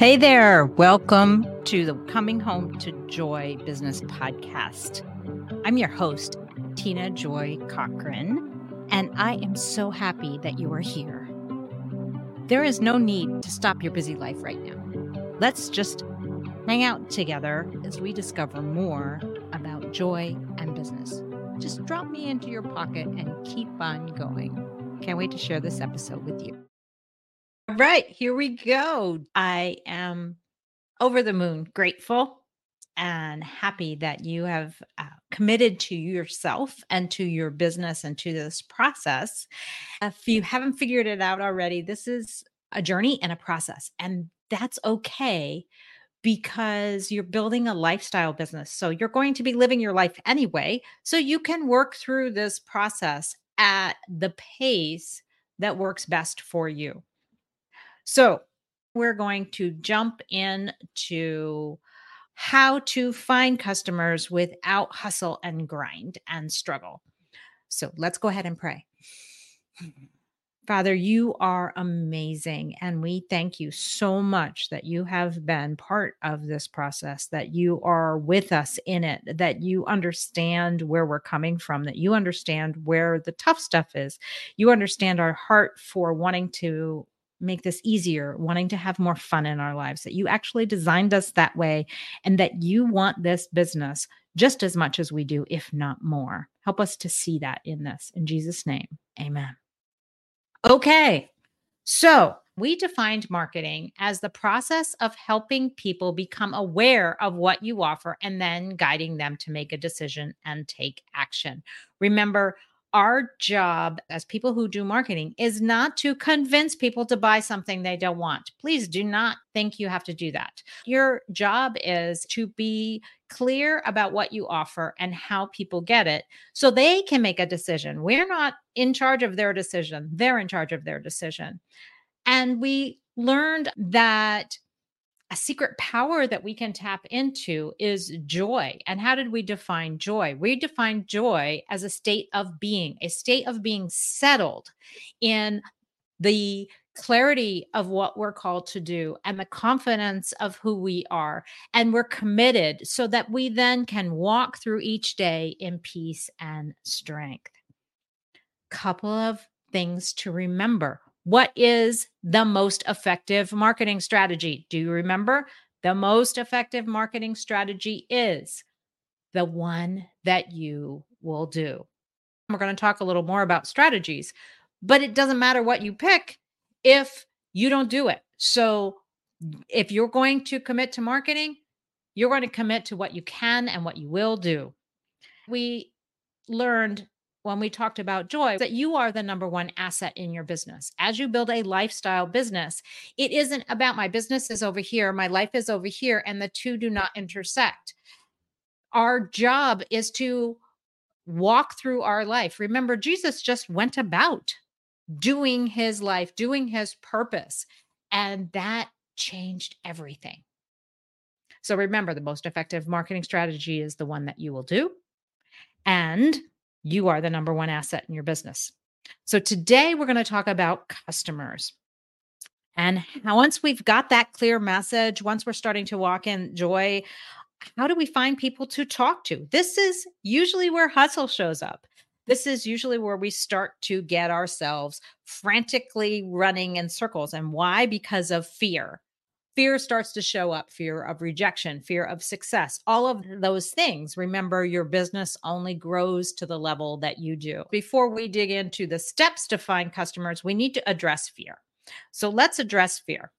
Hey there. Welcome to the Coming Home to Joy Business Podcast. I'm your host, Tina Joy Cochran, and I am so happy that you are here. There is no need to stop your busy life right now. Let's just hang out together as we discover more about joy and business. Just drop me into your pocket and keep on going. Can't wait to share this episode with you. All right, here we go. I am over the moon, grateful and happy that you have committed to yourself and to your business and to this process. If you haven't figured it out already, this is a journey and a process, and that's okay because you're building a lifestyle business. So you're going to be living your life anyway. So you can work through this process at the pace that works best for you. So we're going to jump into how to find customers without hustle and grind and struggle. So let's go ahead and pray. Father, you are amazing, and we thank you so much that you have been part of this process, that you are with us in it, that you understand where we're coming from, that you understand where the tough stuff is. You understand our heart for wanting to make this easier, wanting to have more fun in our lives, that you actually designed us that way, and that you want this business just as much as we do, if not more. Help us to see that in this. In Jesus' name, amen. Okay. So we defined marketing as the process of helping people become aware of what you offer and then guiding them to make a decision and take action. Remember, our job as people who do marketing is not to convince people to buy something they don't want. Please do not think you have to do that. Your job is to be clear about what you offer and how people get it so they can make a decision. We're not in charge of their decision, they're in charge of their decision. And we learned that a secret power that we can tap into is joy. And how did we define joy? We define joy as a state of being settled in the clarity of what we're called to do and the confidence of who we are. And we're committed so that we then can walk through each day in peace and strength. Couple of things to remember. What is the most effective marketing strategy? Do you remember? The most effective marketing strategy is the one that you will do. We're going to talk a little more about strategies, but it doesn't matter what you pick if you don't do it. So if you're going to commit to marketing, you're going to commit to what you can and what you will do. We learned when we talked about joy that you are the number one asset in your business. As you build a lifestyle business, it isn't about my business is over here, my life is over here, and the two do not intersect. Our job is to walk through our life. Remember, Jesus just went about doing his life, doing his purpose, and that changed everything. So remember, the most effective marketing strategy is the one that you will do. And you are the number one asset in your business. So today we're going to talk about customers. And once we've got that clear message, once we're starting to walk in joy, how do we find people to talk to? This is usually where hustle shows up. This is usually where we start to get ourselves frantically running in circles. And why? Because of fear. Fear starts to show up, fear of rejection, fear of success, all of those things. Remember, your business only grows to the level that you do. Before we dig into the steps to find customers, we need to address fear. So let's address fear.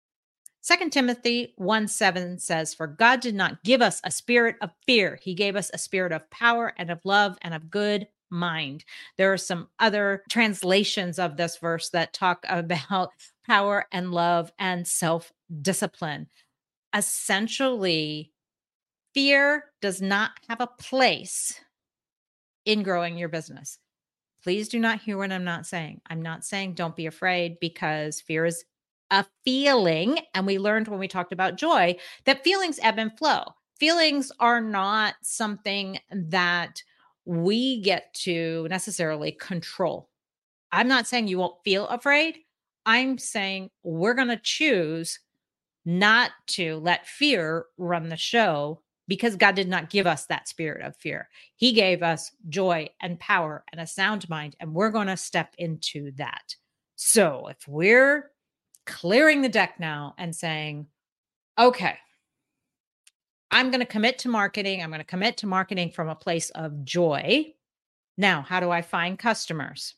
2 Timothy 1:7 says, "For God did not give us a spirit of fear. He gave us a spirit of power and of love and of good mind." There are some other translations of this verse that talk about power and love and self-discipline. Essentially, fear does not have a place in growing your business. Please do not hear what I'm not saying. I'm not saying don't be afraid, because fear is a feeling. And we learned when we talked about joy that feelings ebb and flow. Feelings are not something that we get to necessarily control. I'm not saying you won't feel afraid. I'm saying we're going to choose not to let fear run the show, because God did not give us that spirit of fear. He gave us joy and power and a sound mind, and we're going to step into that. So if we're clearing the deck now and saying, okay, I'm going to commit to marketing. I'm going to commit to marketing from a place of joy. Now, how do I find customers?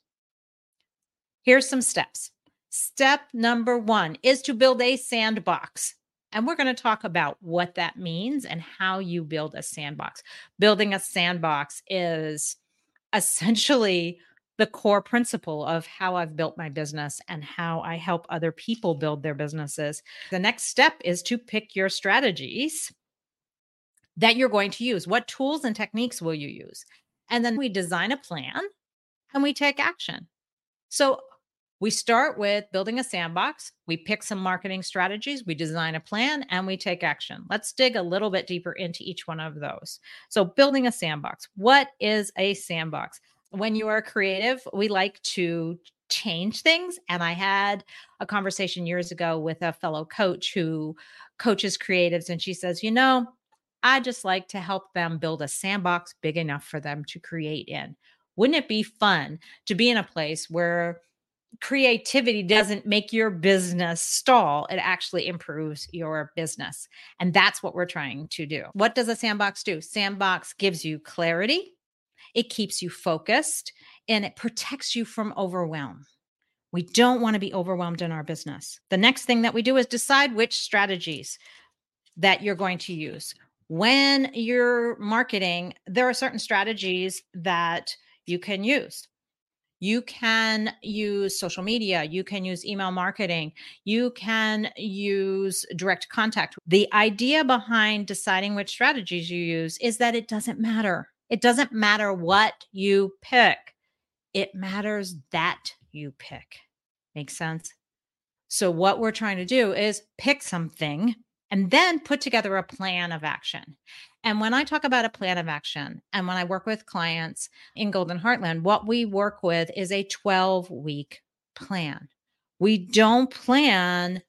Here's some steps. Step number 1 is to build a sandbox. And we're going to talk about what that means and how you build a sandbox. Building a sandbox is essentially the core principle of how I've built my business and how I help other people build their businesses. The next step is to pick your strategies that you're going to use. What tools and techniques will you use? And then we design a plan and we take action. So we start with building a sandbox. We pick some marketing strategies, we design a plan, and we take action. Let's dig a little bit deeper into each one of those. So, building a sandbox. What is a sandbox? When you are creative, we like to change things. And I had a conversation years ago with a fellow coach who coaches creatives, and she says, I just like to help them build a sandbox big enough for them to create in. Wouldn't it be fun to be in a place where creativity doesn't make your business stall? It actually improves your business. And that's what we're trying to do. What does a sandbox do? Sandbox gives you clarity, it keeps you focused, and it protects you from overwhelm. We don't want to be overwhelmed in our business. The next thing that we do is decide which strategies that you're going to use. When you're marketing, there are certain strategies that you can use. You can use social media, you can use email marketing, you can use direct contact. The idea behind deciding which strategies you use is that it doesn't matter. It doesn't matter what you pick, it matters that you pick. Makes sense? So, what we're trying to do is pick something and then put together a plan of action. And when I talk about a plan of action, and when I work with clients in Golden Heartland, what we work with is a 12-week plan. We don't plan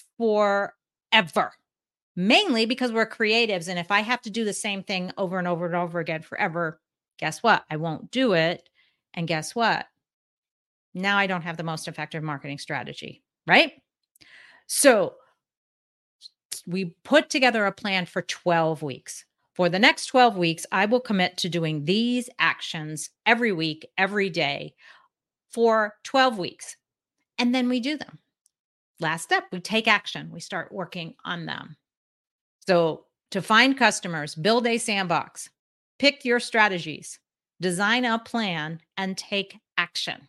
forever, mainly because we're creatives. And if I have to do the same thing over and over and over again forever, guess what? I won't do it. And guess what? Now I don't have the most effective marketing strategy, right? So we put together a plan for 12 weeks. For the next 12 weeks, I will commit to doing these actions every week, every day for 12 weeks. And then we do them. Last step, we take action. We start working on them. So to find customers, build a sandbox, pick your strategies, design a plan, and take action.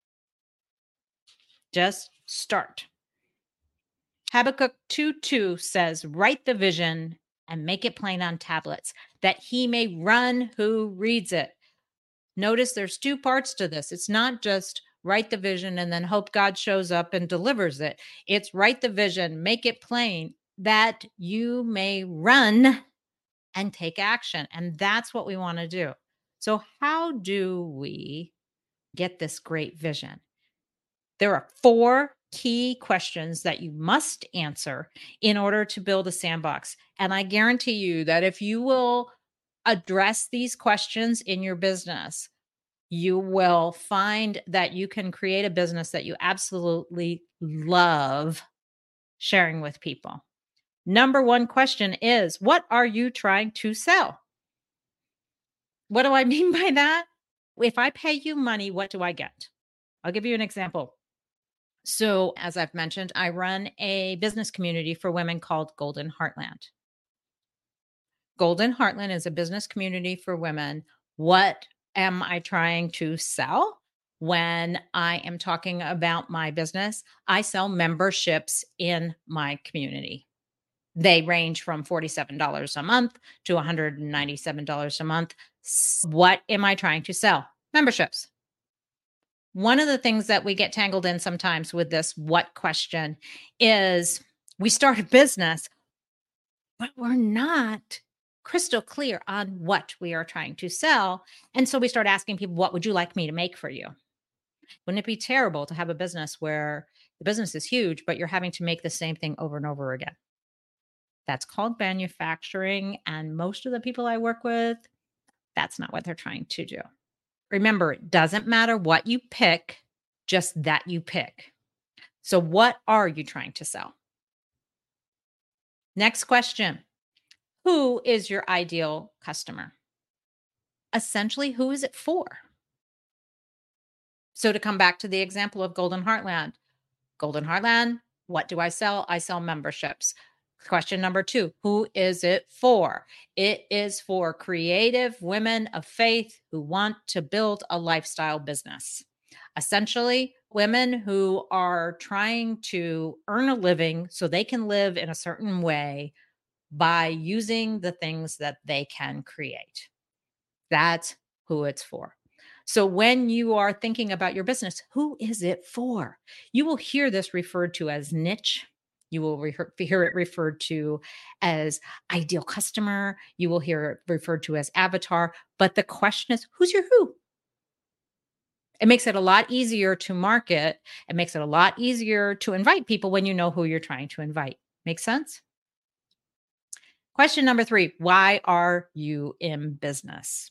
Just start. Habakkuk 2:2 says, write the vision and make it plain on tablets, that he may run who reads it. Notice there's 2 parts to this. It's not just write the vision and then hope God shows up and delivers it. It's write the vision, make it plain, that you may run and take action. And that's what we want to do. So, how do we get this great vision? There are 4 key questions that you must answer in order to build a sandbox. And I guarantee you that if you will address these questions in your business, you will find that you can create a business that you absolutely love sharing with people. Number 1 question is, what are you trying to sell? What do I mean by that? If I pay you money, what do I get? I'll give you an example. So, as I've mentioned, I run a business community for women called Golden Heartland. Golden Heartland is a business community for women. What am I trying to sell? When I am talking about my business, I sell memberships in my community. They range from $47 a month to $197 a month. What am I trying to sell? Memberships. One of the things that we get tangled in sometimes with this what question is we start a business, but we're not crystal clear on what we are trying to sell. And so we start asking people, what would you like me to make for you? Wouldn't it be terrible to have a business where the business is huge, but you're having to make the same thing over and over again? That's called manufacturing. And most of the people I work with, that's not what they're trying to do. Remember, it doesn't matter what you pick, just that you pick. So, what are you trying to sell? Next question. Who is your ideal customer? Essentially, who is it for? So, to come back to the example of Golden Heartland, what do I sell? I sell memberships. Question number two, who is it for? It is for creative women of faith who want to build a lifestyle business. Essentially, women who are trying to earn a living so they can live in a certain way by using the things that they can create. That's who it's for. So when you are thinking about your business, who is it for? You will hear this referred to as niche. You will hear it referred to as ideal customer. You will hear it referred to as avatar. But the question is, who's your who? It makes it a lot easier to market. It makes it a lot easier to invite people when you know who you're trying to invite. Make sense? Question number three, why are you in business?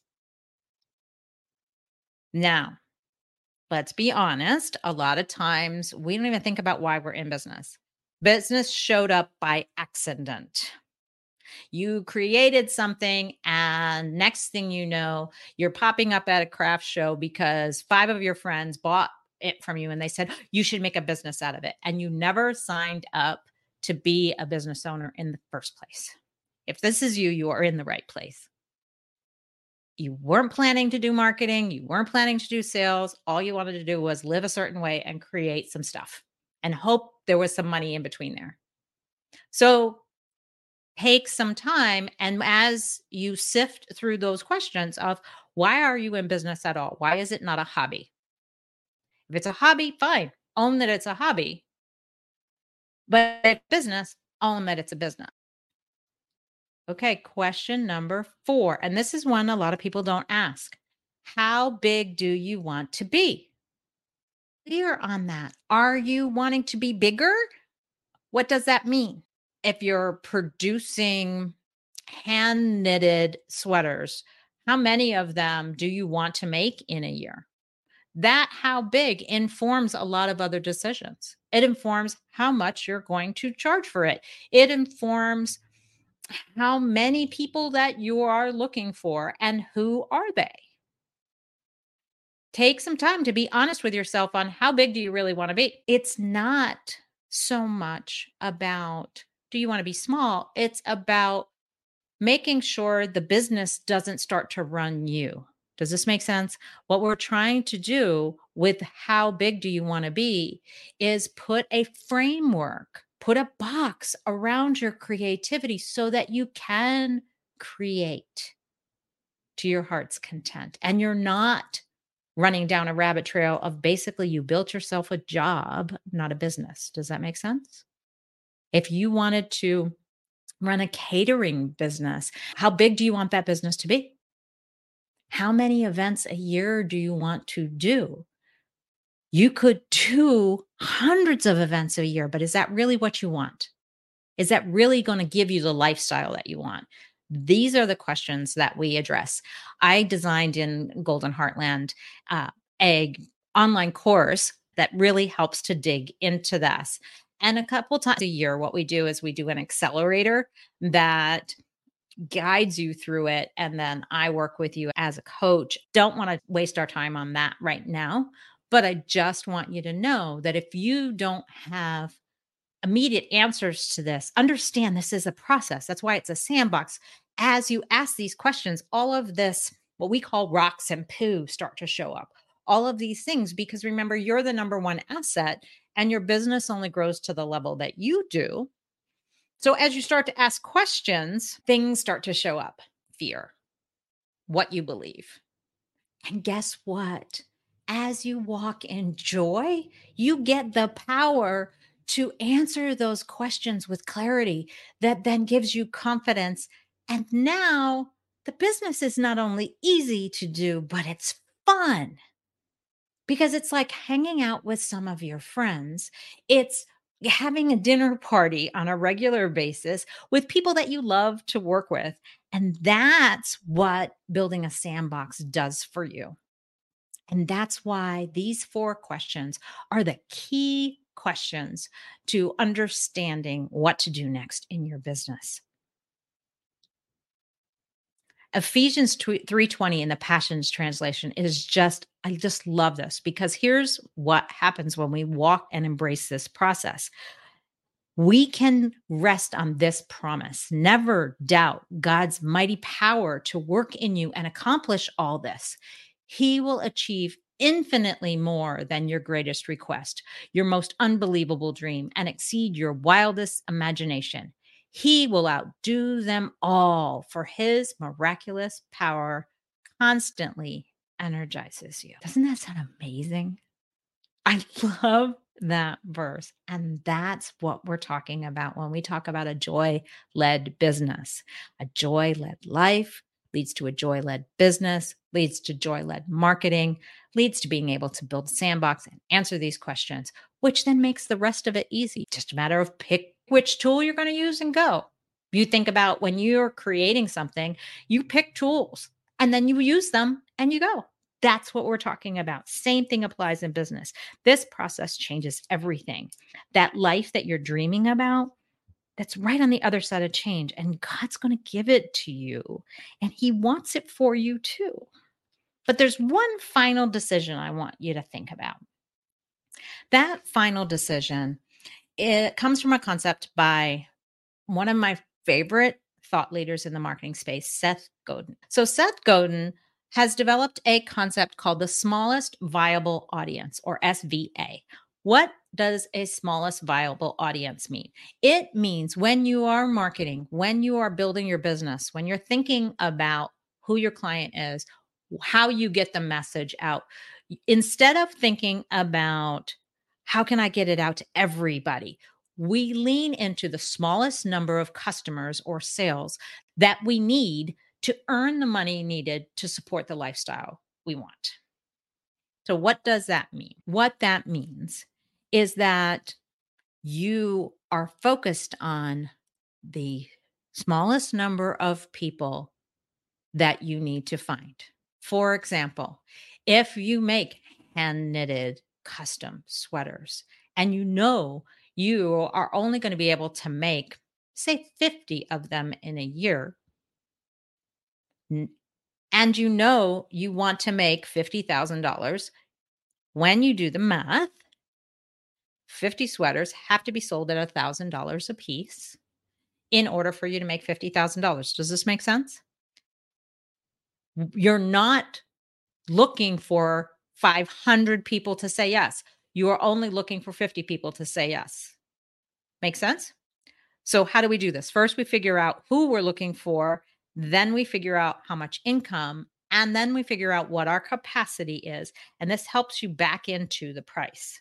Now, let's be honest, a lot of times we don't even think about why we're in business. Business showed up by accident. You created something, and next thing you know, you're popping up at a craft show because five of your friends bought it from you and they said, you should make a business out of it. And you never signed up to be a business owner in the first place. If this is you, you are in the right place. You weren't planning to do marketing, you weren't planning to do sales. All you wanted to do was live a certain way and create some stuff and hope there was some money in between there. So take some time, and as you sift through those questions of why are you in business at all? Why is it not a hobby? If it's a hobby, fine. Own that it's a hobby. But if business, own that it's a business. Okay, question number four. And this is one a lot of people don't ask. How big do you want to be? Clear on that. Are you wanting to be bigger? What does that mean? If you're producing hand knitted sweaters, how many of them do you want to make in a year? That how big informs a lot of other decisions. It informs how much you're going to charge for it. It informs how many people that you are looking for and who are they. Take some time to be honest with yourself on how big do you really want to be. It's not so much about do you want to be small, it's about making sure the business doesn't start to run you. Does this make sense? What we're trying to do with how big do you want to be is put a framework, put a box around your creativity so that you can create to your heart's content. And you're not running down a rabbit trail of basically you built yourself a job, not a business. Does that make sense? If you wanted to run a catering business, how big do you want that business to be? How many events a year do you want to do? You could do hundreds of events a year, but is that really what you want? Is that really going to give you the lifestyle that you want? These are the questions that we address. I designed in Golden Heartland uh, a online course that really helps to dig into this. And a couple times a year, what we do is we do an accelerator that guides you through it. And then I work with you as a coach. Don't want to waste our time on that right now. But I just want you to know that if you don't have immediate answers to this, understand this is a process. That's why it's a sandbox. As you ask these questions, all of this, what we call rocks and poo, start to show up. All of these things, because remember, you're the number one asset, and your business only grows to the level that you do. So as you start to ask questions, things start to show up fear, what you believe. And guess what? As you walk in joy, you get the power to answer those questions with clarity that then gives you confidence. And now the business is not only easy to do, but it's fun because it's like hanging out with some of your friends. It's having a dinner party on a regular basis with people that you love to work with. And that's what building a sandbox does for you. And that's why these 4 questions are the key questions to understanding what to do next in your business. Ephesians 3:20 in the Passions translation is just I just love this because here's what happens when we walk and embrace this process. We can rest on this promise. Never doubt God's mighty power to work in you and accomplish all this. He will achieve infinitely more than your greatest request, your most unbelievable dream, and exceed your wildest imagination. He will outdo them all, for his miraculous power constantly energizes you. Doesn't that sound amazing? I love that verse. And that's what we're talking about when we talk about a joy led business. A joy led life leads to a joy led business, leads to joy led marketing, leads to being able to build a sandbox and answer these questions, which then makes the rest of it easy. Just a matter of pick which tool you're going to use and go. You think about when you're creating something, you pick tools and then you use them and you go. That's what we're talking about. Same thing applies in business. This process changes everything. That life that you're dreaming about, that's right on the other side of change. And God's going to give it to you. And He wants it for you too. But there's one final decision I want you to think about. That final decision, it comes from a concept by one of my favorite thought leaders in the marketing space, Seth Godin. So, Seth Godin has developed a concept called the smallest viable audience, or SVA. What does a smallest viable audience mean? It means when you are marketing, when you are building your business, when you're thinking about who your client is, how you get the message out, instead of thinking about how can I get it out to everybody, we lean into the smallest number of customers or sales that we need to earn the money needed to support the lifestyle we want. So, what does that mean? What that means is that you are focused on the smallest number of people that you need to find. For example, if you make hand knitted custom sweaters and you know you are only going to be able to make, say, 50 of them in a year, n- and you know you want to make $50,000, when you do the math, 50 sweaters have to be sold at $1,000 a piece in order for you to make $50,000. Does this make sense? You're not looking for 500 people to say yes. You are only looking for 50 people to say yes. Make sense? So, how do we do this? First, we figure out who we're looking for, then we figure out how much income, and then we figure out what our capacity is. And this helps you back into the price.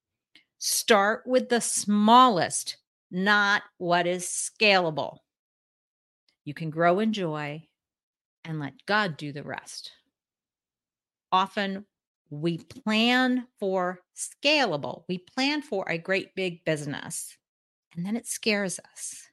Start with the smallest, not what is scalable. You can grow in joy and let God do the rest. Often we plan for scalable, we plan for a great big business, and then it scares us.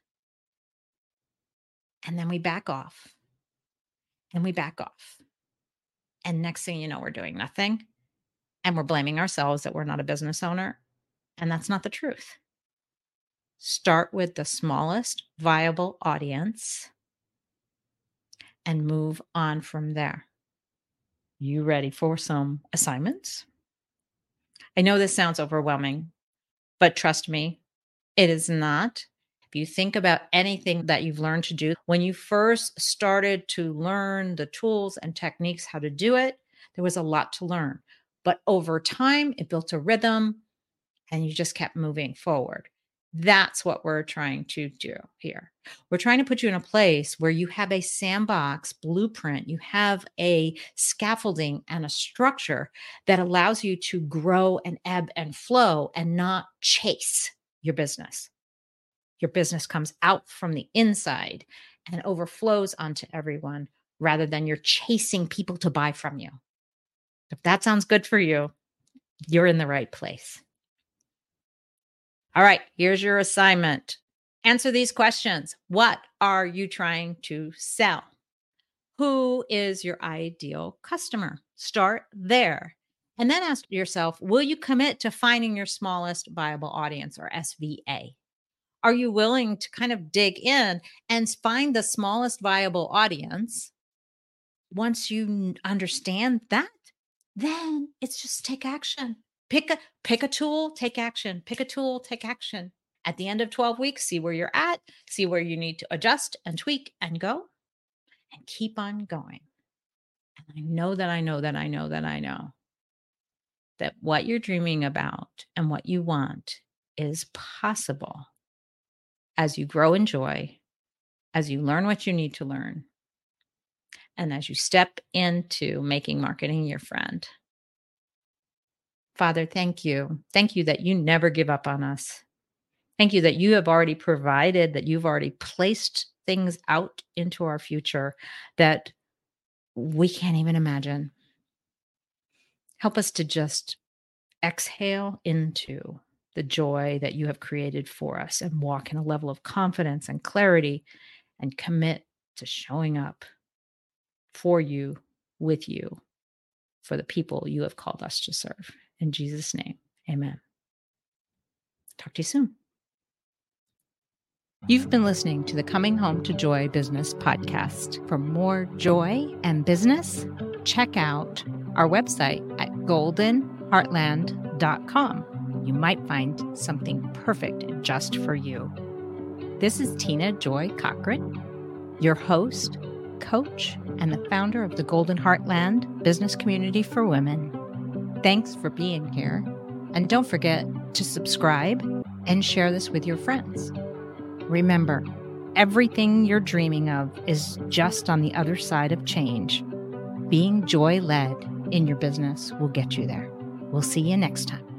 And then we back off and we back off. And next thing you know, we're doing nothing and we're blaming ourselves that we're not a business owner. And that's not the truth. Start with the smallest viable audience and move on from there. You ready for some assignments? I know this sounds overwhelming, but trust me, it is not. If you think about anything that you've learned to do, when you first started to learn the tools and techniques how to do it, there was a lot to learn. But over time, it built a rhythm and you just kept moving forward. That's what we're trying to do here. We're trying to put you in a place where you have a sandbox blueprint, you have a scaffolding and a structure that allows you to grow and ebb and flow and not chase your business. Your business comes out from the inside and overflows onto everyone rather than you're chasing people to buy from you. If that sounds good for you, you're in the right place. All right, here's your assignment. Answer these questions. What are you trying to sell? Who is your ideal customer? Start there. And then ask yourself, will you commit to finding your smallest viable audience, or SVA? Are you willing to kind of dig in and find the smallest viable audience? Once you understand that, then it's just take action. Pick a tool, take action. Pick a tool, take action. At the end of 12 weeks, see where you're at, see where you need to adjust and tweak and go, and keep on going. And I know that what you're dreaming about and what you want is possible as you grow in joy, as you learn what you need to learn, and as you step into making marketing your friend. Father, thank you. Thank you that you never give up on us. Thank you that you have already provided, that you've already placed things out into our future that we can't even imagine. Help us to just exhale into the joy that you have created for us and walk in a level of confidence and clarity and commit to showing up for you, with you, for the people you have called us to serve. In Jesus' name, amen. Talk to you soon. You've been listening to the Coming Home to Joy Business podcast. For more joy and business, check out our website at goldenheartland.com. You might find something perfect just for you. This is Tina Joy Cochran, your host, coach, and the founder of the Golden Heartland Business Community for Women. Thanks for being here. And don't forget to subscribe and share this with your friends. Remember, everything you're dreaming of is just on the other side of change. Being joy-led in your business will get you there. We'll see you next time.